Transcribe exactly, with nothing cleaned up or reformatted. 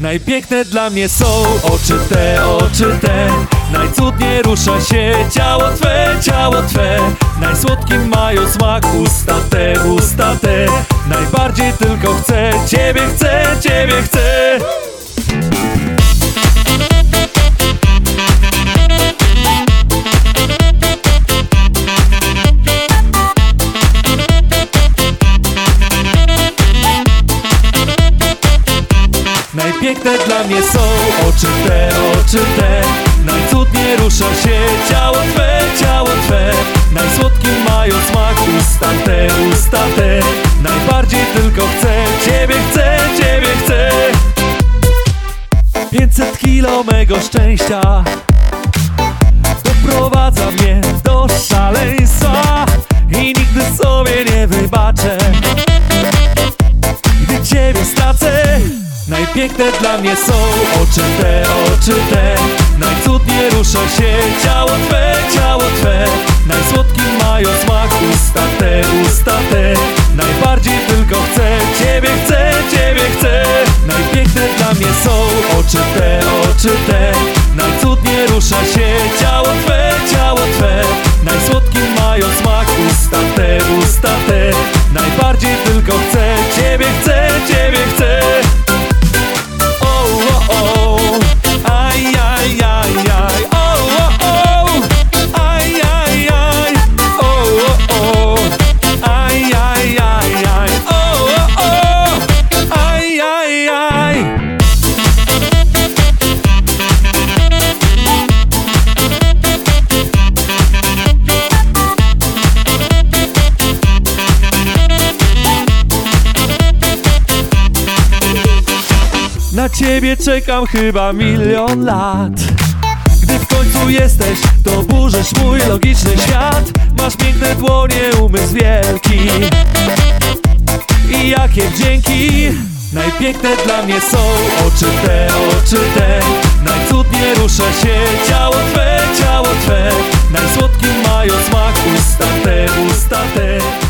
Najpiękne dla mnie są oczy te, oczy te. Najcudniej rusza się ciało Twe, ciało Twe. Najsłodki mają smak usta te, usta te. Najbardziej tylko chcę Ciebie, chcę, Ciebie chcę. Najpiękne dla mnie są oczy te, oczy te. Najcudniej rusza się ciało Twe, ciało Twe. Najsłodki mają smak usta te, usta te. Najbardziej tylko chcę Ciebie, chcę, Ciebie chcę. Pięćset kilo mego szczęścia doprowadza mnie do szaleństwa i nigdy sobie nie wybaczę, gdy Ciebie stracę. Najpiękne dla mnie są oczy te, oczy te. Najcudniej rusza się ciało Twe, ciało Twe. Najsłodki mają smak usta te, usta te. Najbardziej tylko chcę Ciebie, chcę, Ciebie chcę. Najpiękne dla mnie są oczy te, oczy te. Najcudniej rusza się ciało Twe, ciało Twe. Najsłodki mają smak usta te, usta te. Najbardziej tylko chcę Ciebie, chcę, Ciebie chcę. Na Ciebie czekam chyba milion lat. Gdy w końcu jesteś, to burzysz mój logiczny świat. Masz piękne dłonie, umysł wielki i jakie wdzięki. Najpiękne dla mnie są oczy te, oczy te. Najcudniej rusza się ciało Twe, ciało Twe. Najsłodki mają smak usta te, usta te.